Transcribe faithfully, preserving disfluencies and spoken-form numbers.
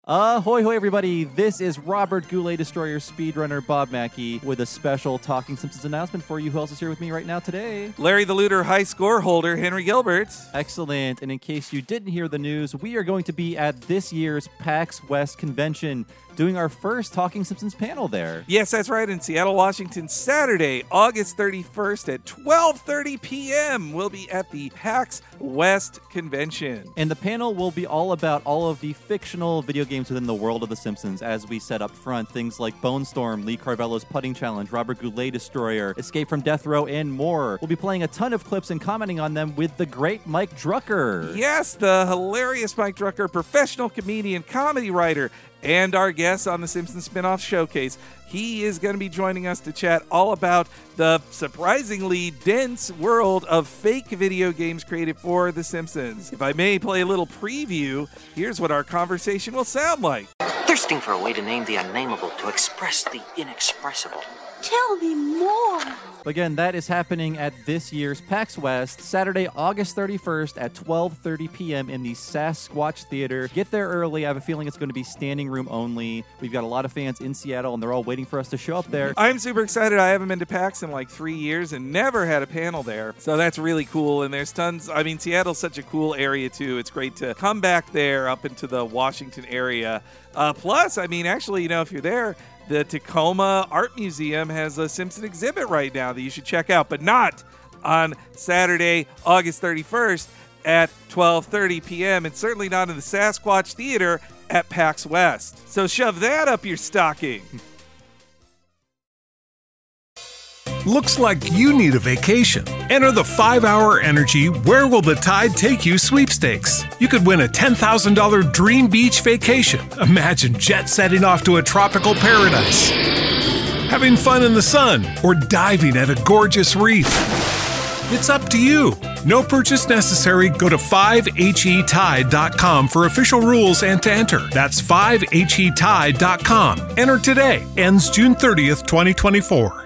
Ahoy, hoy, everybody. This is Robert Goulet, Destroyer Speedrunner Bob Mackey, with a special Talking Simpsons announcement for you. Who else is here with me right now today? Larry the Looter high score holder, Henry Gilbert. Excellent. And in case you didn't hear the news, we are going to be at this year's PAX West convention, doing our first Talking Simpsons panel there. Yes, that's right. In Seattle, Washington, Saturday, August thirty-first at twelve thirty p.m. We'll be at the PAX West convention. And the panel will be all about all of the fictional video games within the world of The Simpsons, as we said up front. Things like Bone Storm, Lee Carvello's Putting Challenge, Robert Goulet Destroyer, Escape from Death Row, and more. We'll be playing a ton of clips and commenting on them with the great Mike Drucker. Yes, the hilarious Mike Drucker, professional comedian, comedy writer, and our guest on the Simpsons Spinoff Showcase. He is going to be joining us to chat all about the surprisingly dense world of fake video games created for The Simpsons. If I may play a little preview, here's what our conversation will sound like. Thirsting for a way to name the unnameable, to express the inexpressible. Tell me more. Again, that is happening at this year's PAX West, Saturday, August thirty-first at twelve thirty p.m. in the Sasquatch Theater. Get there early. I have a feeling it's going to be standing room only. We've got a lot of fans in Seattle, and they're all waiting for us to show up there. I'm super excited. I haven't been to PAX in like three years and never had a panel there. So that's really cool. And there's tons. I mean, Seattle's such a cool area, too. It's great to come back there up into the Washington area. Uh, plus, I mean, actually, you know, if you're there, the Tacoma Art Museum has a Simpson exhibit right now that you should check out, but not on Saturday, August thirty-first at twelve thirty p.m. and certainly not in the Sasquatch Theater at PAX West. So shove that up your stocking. Looks like you need a vacation. Enter the five hour Energy Where Will the Tide Take You sweepstakes. You could win a ten thousand dollars dream beach vacation. Imagine jet setting off to a tropical paradise, having fun in the sun, or diving at a gorgeous reef. It's up to you. No purchase necessary. Go to five H E tide dot com for official rules and to enter. That's five H E tide dot com. Enter today. Ends June thirtieth, twenty twenty-four.